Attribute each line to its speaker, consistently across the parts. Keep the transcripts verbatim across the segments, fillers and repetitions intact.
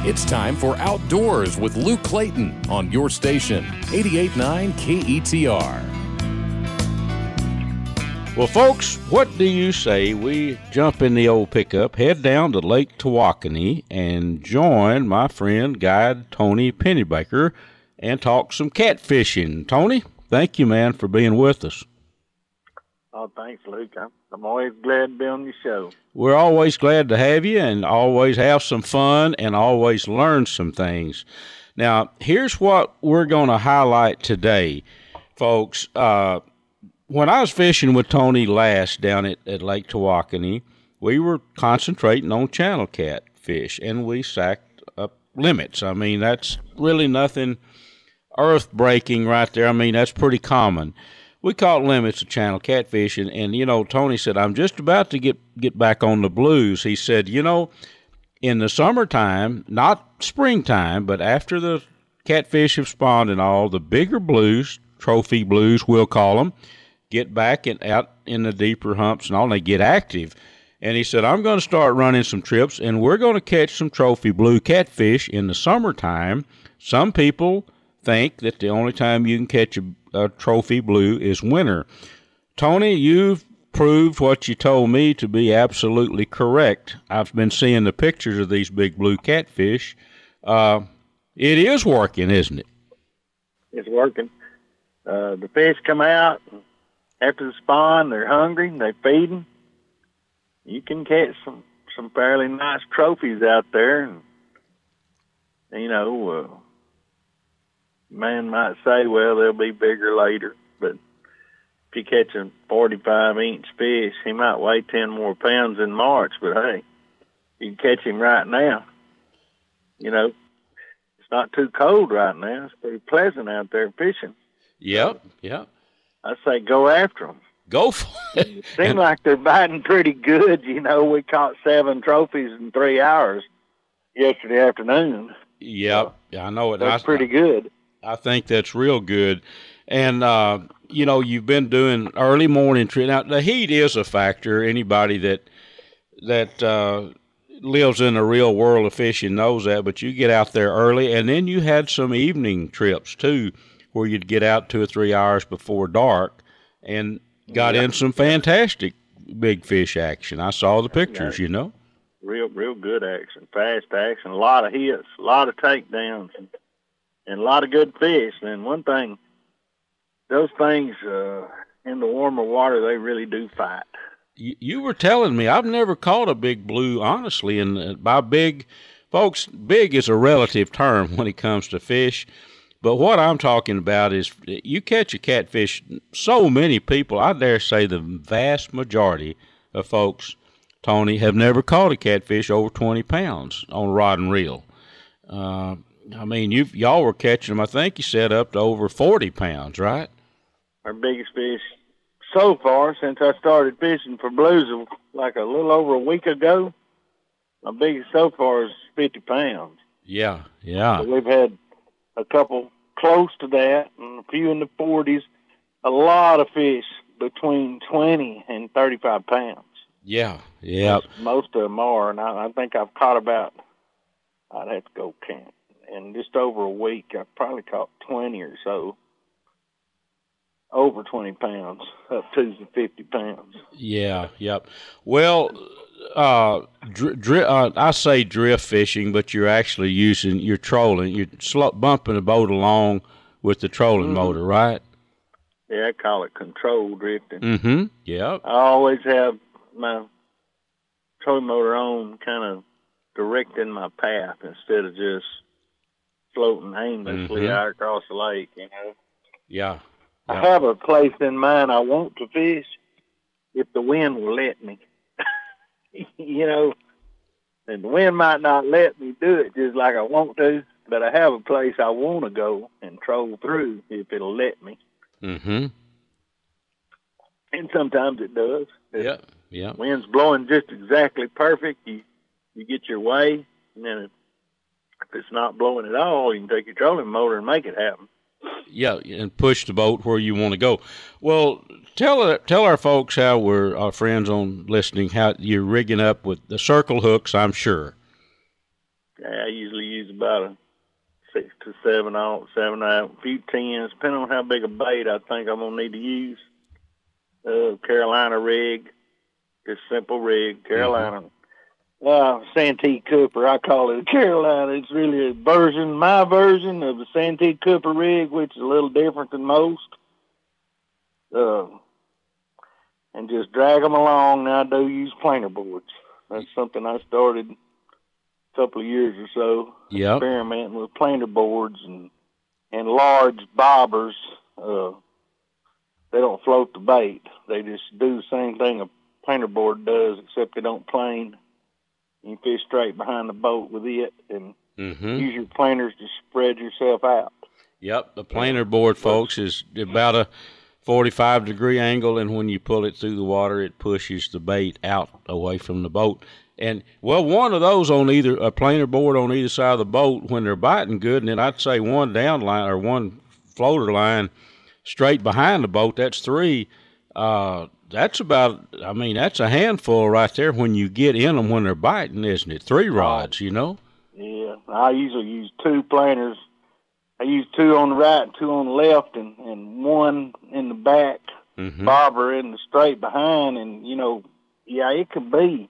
Speaker 1: It's time for Outdoors with Luke Clayton on your station, eighty-eight point nine K E T R.
Speaker 2: Well, folks, what do you say we jump in the old pickup, head down to Lake Tawakoni, and join my friend, guide Tony Pennybaker, and talk some catfishing. Tony, thank you, man, for being with us.
Speaker 3: Oh, thanks, Luke. I'm, I'm always glad to be on your show.
Speaker 2: We're always glad to have you and always have some fun and always learn some things. Now, here's what we're going to highlight today, folks. Uh, when I was fishing with Tony last down at, at Lake Tawakoni, we were concentrating on channel catfish, and we sacked up limits. I mean, that's really nothing earth-breaking right there. I mean, that's pretty common. We caught limits of channel catfish, and, and, you know, Tony said, I'm just about to get, get back on the blues. He said, you know, in the summertime, not springtime, but after the catfish have spawned and all, the bigger blues, trophy blues, we'll call them, get back and out in the deeper humps and all, and they get active. And he said, I'm going to start running some trips, and we're going to catch some trophy blue catfish in the summertime. Some people think that the only time you can catch a, a trophy blue is winter. Tony, you've proved what you told me to be absolutely correct. I've been seeing the pictures of these big blue catfish. Uh, it is working, isn't it?
Speaker 3: It's working. Uh, the fish come out after the spawn. They're hungry. They're feeding. You can catch some, some fairly nice trophies out there. And, you know, uh, man might say, well, they'll be bigger later, but if you catch a forty-five inch fish, he might weigh ten more pounds in March, but hey, you can catch him right now. You know, it's not too cold right now. It's pretty pleasant out there fishing.
Speaker 2: Yep, yep.
Speaker 3: I say go after them.
Speaker 2: Go for it.
Speaker 3: It seems like they're biting pretty good. You know, we caught seven trophies in three hours yesterday afternoon.
Speaker 2: Yep, so I know it.
Speaker 3: That's
Speaker 2: I,
Speaker 3: pretty good.
Speaker 2: I think that's real good. And, uh, you know, you've been doing early morning trip. Now, the heat is a factor. Anybody that that uh, lives in the real world of fishing knows that. But you get out there early, and then you had some evening trips, too, where you'd get out two or three hours before dark and got yeah. in some fantastic big fish action. I saw the pictures, yeah. you know.
Speaker 3: Real, real good action, fast action, a lot of hits, a lot of takedowns, and And a lot of good fish. And one thing, those things uh, in the warmer water, they really do fight.
Speaker 2: You, you were telling me, I've never caught a big blue, honestly. And uh, by big, folks, big is a relative term when it comes to fish. But what I'm talking about is you catch a catfish, so many people, I dare say the vast majority of folks, Tony, have never caught a catfish over twenty pounds on rod and reel. Uh I mean, you y'all were catching them, I think you said, up to over forty pounds, right?
Speaker 3: Our biggest fish so far since I started fishing for blues like a little over a week ago, my biggest so far is fifty pounds.
Speaker 2: Yeah, yeah.
Speaker 3: So we've had a couple close to that and a few in the forties, a lot of fish between twenty and thirty-five pounds.
Speaker 2: Yeah, yeah.
Speaker 3: Most, most of them are, and I, I think I've caught about, I'd have to go count. In just over a week, I probably caught twenty or so, over twenty pounds, up to fifty pounds.
Speaker 2: Yeah, yep. Well, uh, dr- dri- uh, I say drift fishing, but you're actually using, you're trolling, you're sl- bumping the boat along with the trolling mm-hmm. motor, right?
Speaker 3: Yeah, I call it control drifting.
Speaker 2: Mm-hmm, yep.
Speaker 3: I always have my trolling motor on, kind of directing my path instead of just floating aimlessly mm-hmm. out across the lake, you know.
Speaker 2: Yeah.
Speaker 3: yeah. I have a place in mind I want to fish if the wind will let me. You know, and the wind might not let me do it just like I want to, but I have a place I want to go and troll through if it'll let me.
Speaker 2: Mm-hmm.
Speaker 3: And sometimes it does.
Speaker 2: Yeah, yeah.
Speaker 3: Wind's blowing just exactly perfect. You you get your way, and then it, if it's not blowing at all, you can take your trolling motor and make it happen.
Speaker 2: Yeah, and push the boat where you want to go. Well, tell tell our folks how we're, our friends on listening, how you're rigging up with the circle hooks, I'm sure.
Speaker 3: I usually use about a six to seven ounce, seven ounce, a few tens, depending on how big a bait I think I'm gonna need to use. Uh, Carolina rig, just simple rig, Carolina. Mm-hmm. Uh, Santee Cooper, I call it a Carolina. It's really a version, my version of the Santee Cooper rig, which is a little different than most. Uh, and just drag them along. Now I do use planer boards. That's something I started a couple of years or so.
Speaker 2: Yep.
Speaker 3: Experimenting with planer boards and and large bobbers. Uh, they don't float the bait. They just do the same thing a planer board does, except they don't plane. You fish straight behind the boat with it, and mm-hmm. use your planers to spread yourself out.
Speaker 2: Yep, the planer board, folks, is about a forty-five degree angle, and when you pull it through the water, it pushes the bait out away from the boat. And, well, one of those on either, a planer board on either side of the boat when they're biting good, and then I'd say one down line or one floater line straight behind the boat, that's three. Uh, that's about, I mean, that's a handful right there when you get in them when they're biting, isn't it? Three rods, you know?
Speaker 3: Yeah, I usually use two planers. I use two on the right and two on the left, and, and one in the back, mm-hmm. bobber in the straight behind. And, you know, yeah, it could be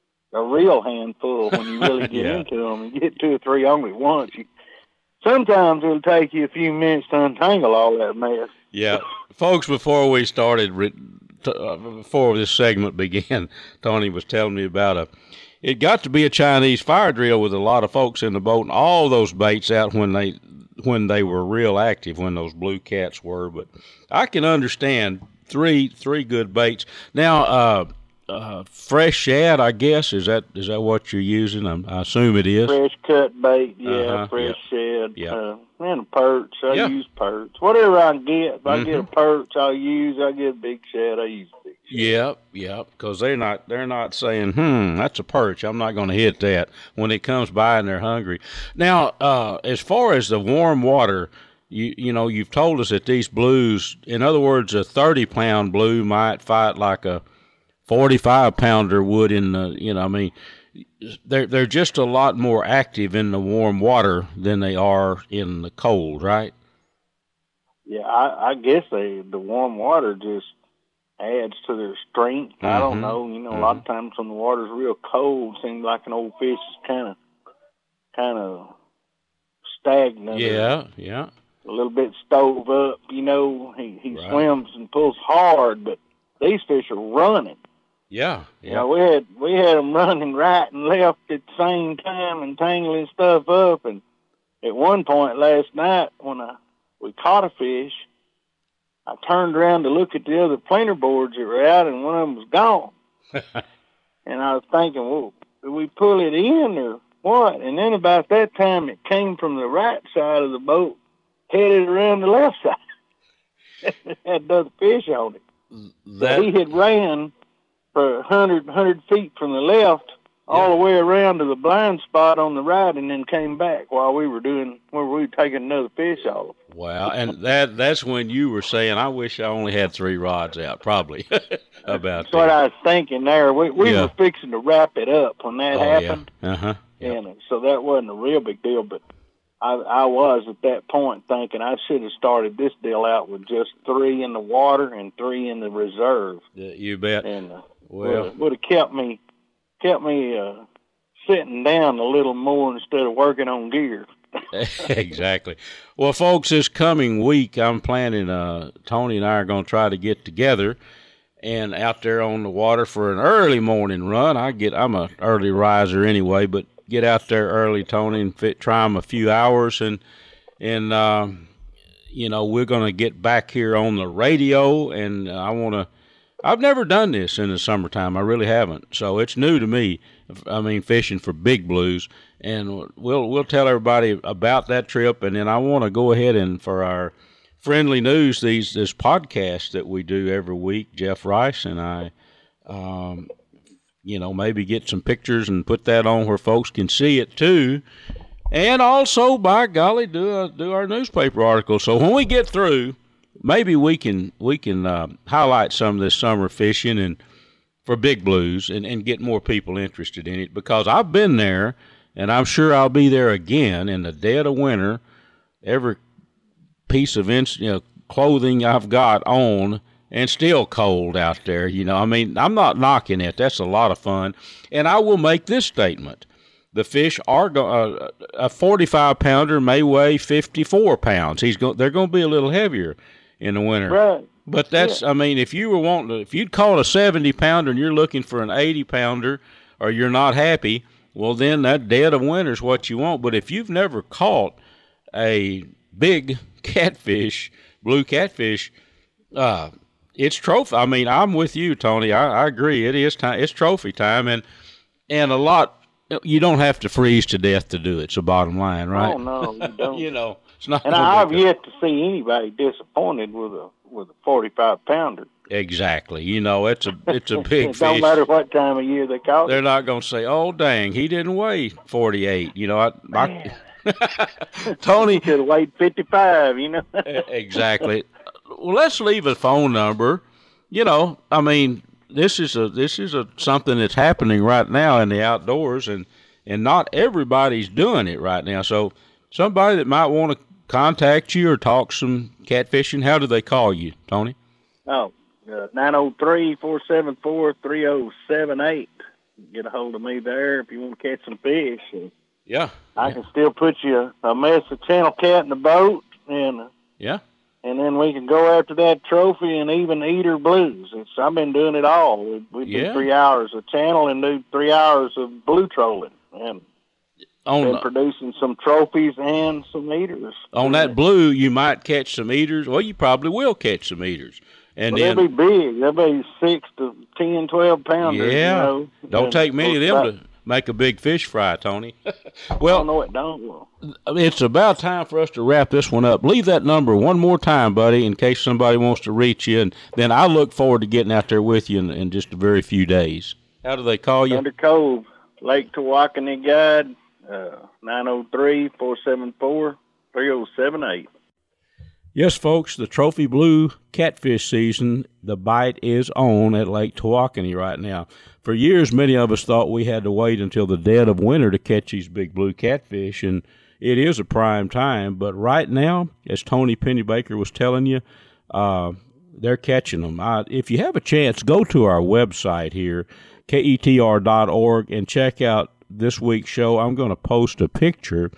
Speaker 3: a real handful when you really get yeah. into them and get two or three on at once. You, sometimes it'll take you a few minutes to untangle all that mess.
Speaker 2: Yeah. Folks, before we started, uh, before this segment began, Tony was telling me about a, it got to be a Chinese fire drill with a lot of folks in the boat and all those baits out when they, when they were real active, when those blue cats were. But I can understand three, three good baits. Now, uh, Uh, fresh shad, I guess. Is that is that what you're using? I'm, I assume it is.
Speaker 3: Fresh cut bait, yeah. Uh-huh, fresh yep. shad.
Speaker 2: Yep.
Speaker 3: Uh, and a perch. I
Speaker 2: yep.
Speaker 3: use perch. Whatever I can get. If I
Speaker 2: mm-hmm.
Speaker 3: get a perch, I'll use. I get a big shad, I use a big shad.
Speaker 2: Yep, yep. Because they're not they're not saying, hmm, that's a perch. I'm not going to hit that when it comes by and they're hungry. Now, uh, as far as the warm water, you you know, you've told us that these blues, in other words, a thirty pound blue might fight like a forty-five pounder would in the, you know, I mean, they're, they're just a lot more active in the warm water than they are in the cold, right?
Speaker 3: Yeah, I, I guess they, the warm water just adds to their strength. Mm-hmm. I don't know. You know, mm-hmm. a lot of times when the water's real cold, it seems like an old fish is kind of, kind of stagnant.
Speaker 2: Yeah, yeah.
Speaker 3: A little bit stove up, you know. He, he
Speaker 2: right.
Speaker 3: swims and pulls hard, but these fish are running.
Speaker 2: Yeah, yeah.
Speaker 3: You know, we had we had them running right and left at the same time and tangling stuff up. And at one point last night, when I we caught a fish, I turned around to look at the other planer boards that were out, and one of them was gone. And I was thinking, well, did we pull it in or what? And then about that time, it came from the right side of the boat, headed around the left side. It had another fish on it. That... So he had ran for one hundred, one hundred feet from the left, all yeah. the way around to the blind spot on the right, and then came back while we were doing, where we were taking another fish off.
Speaker 2: Wow, and that that's when you were saying, I wish I only had three rods out, probably, about
Speaker 3: That's that. What I was thinking there. We, we yeah. were fixing to wrap it up when that
Speaker 2: oh,
Speaker 3: happened.
Speaker 2: Yeah. Uh-huh. Yep.
Speaker 3: And so that wasn't a real big deal, but I, I was at that point thinking I should have started this deal out with just three in the water and three in the reserve.
Speaker 2: Yeah, you bet.
Speaker 3: And uh,
Speaker 2: well,
Speaker 3: would have kept me kept me uh, sitting down a little more instead of working on gear.
Speaker 2: Exactly. Well, folks, this coming week, I'm planning. Uh, Tony and I are going to try to get together and out there on the water for an early morning run. I get. I'm a early riser anyway, but get out there early, Tony, and fit, try them a few hours, and and um, you know, we're going to get back here on the radio, and I want to. I've never done this in the summertime. I really haven't. So it's new to me. I mean, fishing for big blues, and we'll we'll tell everybody about that trip. And then I want to go ahead and for our friendly news, these this podcast that we do every week, Jeff Rice and I, um, you know, maybe get some pictures and put that on where folks can see it too. And also, by golly, do a, do our newspaper article. So when we get through, maybe we can we can uh, highlight some of this summer fishing and for big blues and, and get more people interested in it, because I've been there and I'm sure I'll be there again in the dead of winter. Every piece of you know, clothing I've got on, and still cold out there. You know, I mean, I'm not knocking it. That's a lot of fun. And I will make this statement. The fish are go- uh, a forty-five pounder may weigh fifty-four pounds. He's go- they're going to be a little heavier in the winter.
Speaker 3: Right.
Speaker 2: But that's, yeah. I mean, if you were wanting to, if you'd caught a seventy pounder and you're looking for an eighty pounder, or you're not happy, well, then that dead of winter is what you want. But if you've never caught a big catfish, blue catfish, uh, it's trophy. I mean, I'm with you, Tony. I, I agree. It is time. It's trophy time, and and a lot. You don't have to freeze to death to do it. It's the bottom line, right?
Speaker 3: Oh no, you don't.
Speaker 2: You know, it's not.
Speaker 3: And I've yet to see anybody disappointed with a with a forty-five pounder.
Speaker 2: Exactly. You know, it's a it's a big
Speaker 3: it
Speaker 2: fish.
Speaker 3: Don't matter what time of year they caught it.
Speaker 2: They're not going to say, "Oh, dang, he didn't weigh forty-eight." You know, I, I Tony
Speaker 3: could have weighed fifty-five. You know.
Speaker 2: Exactly. Well, let's leave a phone number. You know, I mean, this is a this is a something that's happening right now in the outdoors, and and not everybody's doing it right now. So somebody that might want to contact you or talk some catfishing, how do they call you, Tony?
Speaker 3: Oh, uh, nine oh three, four seven four, three oh seven eight. Get a hold of me there if you want to catch some fish. And
Speaker 2: yeah.
Speaker 3: I
Speaker 2: yeah.
Speaker 3: can still put you a, a mess of channel cat in the boat, and
Speaker 2: yeah.
Speaker 3: And then we can go after that trophy and even eater blues. It's, I've been doing it all. We, we do
Speaker 2: yeah.
Speaker 3: three hours of channel and do three hours of blue trolling. And
Speaker 2: on
Speaker 3: been
Speaker 2: the,
Speaker 3: producing some trophies and some eaters.
Speaker 2: On that blue, you might catch some eaters. Well, you probably will catch some eaters. And
Speaker 3: well,
Speaker 2: then,
Speaker 3: they'll be big. They'll be six to ten, twelve pounders.
Speaker 2: Yeah.
Speaker 3: You know?
Speaker 2: Don't
Speaker 3: and
Speaker 2: take many of them
Speaker 3: about,
Speaker 2: to make a big fish fry, Tony. Well,
Speaker 3: oh, no, it don't. Well,
Speaker 2: it's about time for us to wrap this one up. Leave that number one more time, buddy, in case somebody wants to reach you. And then I look forward to getting out there with you in, in just a very few days. How do they call you?
Speaker 3: Thunder Cove, Lake Tawakoni Guide, uh, nine oh three, four seven four, three oh seven eight.
Speaker 2: Yes, folks, the Trophy Blue catfish season, the bite is on at Lake Tawakoni right now. For years, many of us thought we had to wait until the dead of winter to catch these big blue catfish, and it is a prime time. But right now, as Tony Pennybaker was telling you, uh, they're catching them. I, if you have a chance, go to our website here, K E T R dot org, and check out this week's show. I'm going to post a picture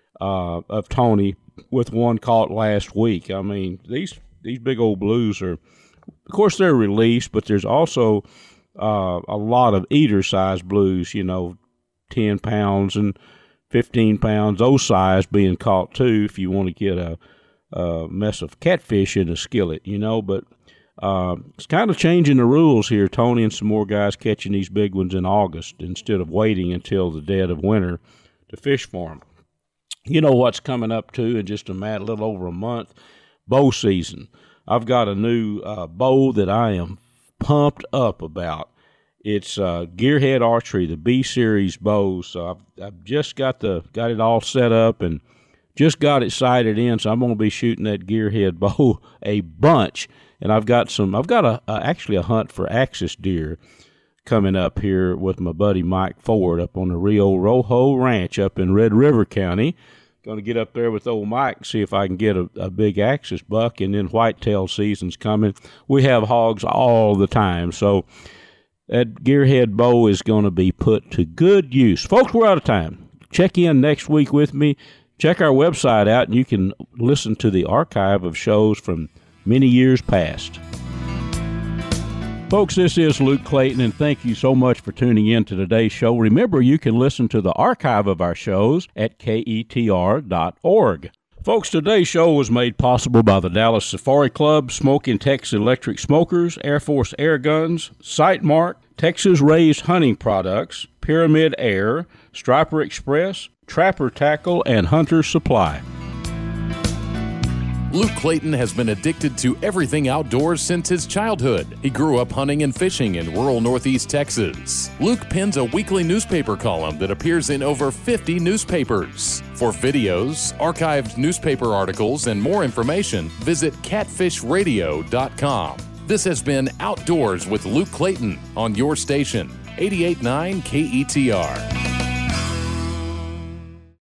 Speaker 2: uh, of Tony with one caught last week. I mean, these these big old blues are, of course, they're released, but there's also uh, a lot of eater-sized blues, you know, ten pounds and fifteen pounds, those size being caught, too, if you want to get a, a mess of catfish in a skillet, you know. But uh, it's kind of changing the rules here, Tony, and some more guys catching these big ones in August instead of waiting until the dead of winter to fish for them. You know what's coming up, too, in just a mad little over a month? Bow season. I've got a new uh, bow that I am pumped up about. It's uh, Gearhead Archery, the B-Series bow. So I've, I've just got the got it all set up and just got it sighted in. So I'm going to be shooting that Gearhead bow a bunch. And I've got some. I've got a, a actually a hunt for axis deer coming up here with my buddy Mike Ford up on the Rio Rojo Ranch up in Red River County. Going to get up there with old Mike and see if I can get a, a big axis buck, and then whitetail season's coming. We have hogs all the time, so that Gearhead bow is going to be put to good use. Folks, we're out of time. Check in next week with me. Check our website out, and you can listen to the archive of shows from many years past. Folks, this is Luke Clayton, and thank you so much for tuning in to today's show. Remember, you can listen to the archive of our shows at K E T R dot org. Folks, today's show was made possible by the Dallas Safari Club, Smoking Texas Electric Smokers, Air Force Air Guns, Sightmark, Texas Raised Hunting Products, Pyramid Air, Striper Express, Trapper Tackle, and Hunter Supply.
Speaker 1: Luke Clayton has been addicted to everything outdoors since his childhood. He grew up hunting and fishing in rural northeast Texas. Luke pens a weekly newspaper column that appears in over fifty newspapers. For videos, archived newspaper articles, and more information, visit catfish radio dot com. This has been Outdoors with Luke Clayton on your station, eighty-eight point nine K E T R.